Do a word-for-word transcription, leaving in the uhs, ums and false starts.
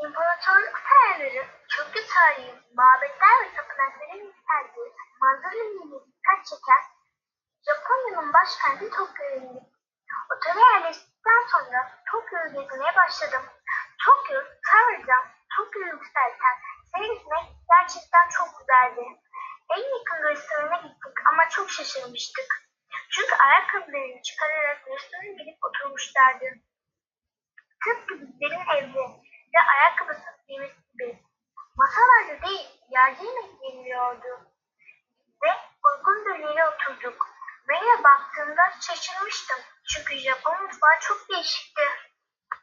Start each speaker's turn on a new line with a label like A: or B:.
A: İmparatorluk sarayları, Çoklu tarihi, mabetler ve tapınakların yükseldiği manzaralarıyla dikkat çeken Japonya'nın başkenti Tokyo'ya indik. Otele yerleştikten sonra Tokyo'yu gezmeye başladım. Tokyo, Tower'dan Tokyo'yu yükselten seyretmek gerçekten çok güzeldi. En yakın restorana gittik ama çok şaşırmıştık. Çünkü ayakkabılarını çıkararak restorana gidip oturmuşlardı. Tıpkı bizlerin evde ve ayakkabı satıcımız gibi. Masalarda değil, yerde yemek yeniliyordu. Ve uygun bir yere oturduk. Menüye baktığımda şaşırmıştım. Çünkü Japon mutfağı çok değişikti.